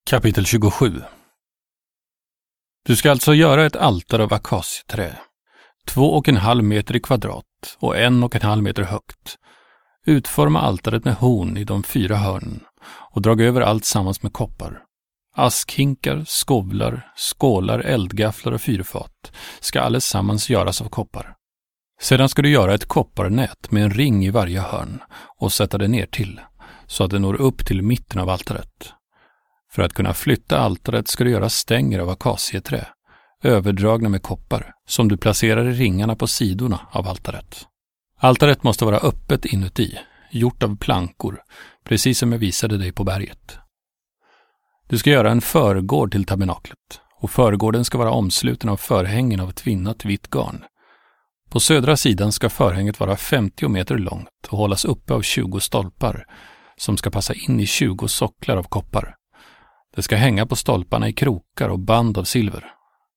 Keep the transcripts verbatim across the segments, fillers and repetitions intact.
Kapitel tjugosju. Du ska alltså göra ett altare av akacieträ, två och en halv meter i kvadrat och en och en halv meter högt. Utforma altaret med horn i de fyra hörnen och drag över allt sammans med koppar. Askhinkar, skovlar, skålar, eldgafflar och fyrfat ska allesammans göras av koppar. Sedan ska du göra ett kopparnät med en ring i varje hörn och sätta det ner till så att det når upp till mitten av altaret. För att kunna flytta altaret ska du göra stänger av akacieträ, överdragna med koppar, som du placerar i ringarna på sidorna av altaret. Altaret måste vara öppet inuti, gjort av plankor, precis som jag visade dig på berget. Du ska göra en förgård till tabernaklet, och förgården ska vara omsluten av förhängen av tvinnat vitt garn. På södra sidan ska förhänget vara femtio meter långt och hållas uppe av tjugo stolpar, som ska passa in i tjugo socklar av koppar. Det ska hänga på stolparna i krokar och band av silver.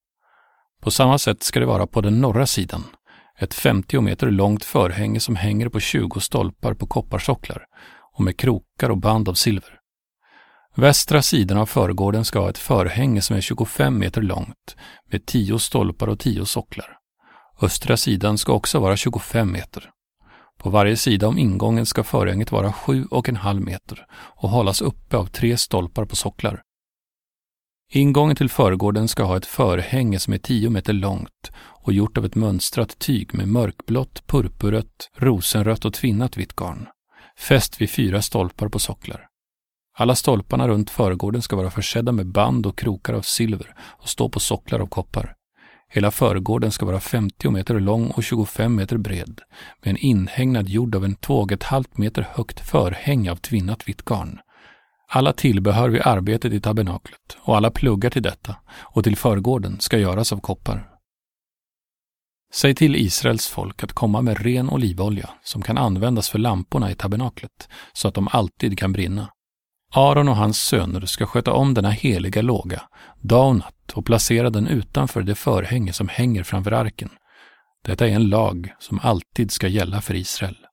På samma sätt ska det vara på den norra sidan, ett femtio meter långt förhänge som hänger på tjugo stolpar på kopparsocklar och med krokar och band av silver. Västra sidan av förgården ska ha ett förhänge som är tjugofem meter långt med tio stolpar och tio socklar. Östra sidan ska också vara tjugofem meter. På varje sida om ingången ska förhänget vara sju och en halv meter och hållas uppe av tre stolpar på socklar. Ingången till förgården ska ha ett förhänge som är tio meter långt och gjort av ett mönstrat tyg med mörkblått, purpurrött, rosenrött och tvinnat vitt garn, fäst vid fyra stolpar på socklar. Alla stolparna runt förgården ska vara försedda med band och krokar av silver och stå på socklar av koppar. Hela förgården ska vara femtio meter lång och tjugofem meter bred, med en inhägnad gjord av en två och ett halvt meter högt förhänge av tvinnat vitt garn. Alla tillbehör vid arbetet i tabernaklet och alla pluggar till detta och till förgården ska göras av koppar. Säg till Israels folk att komma med ren olivolja som kan användas för lamporna i tabernaklet så att de alltid kan brinna. Aron och hans söner ska sköta om denna heliga låga, dag och natt, och placera den utanför det förhänge som hänger framför arken. Detta är en lag som alltid ska gälla för Israel.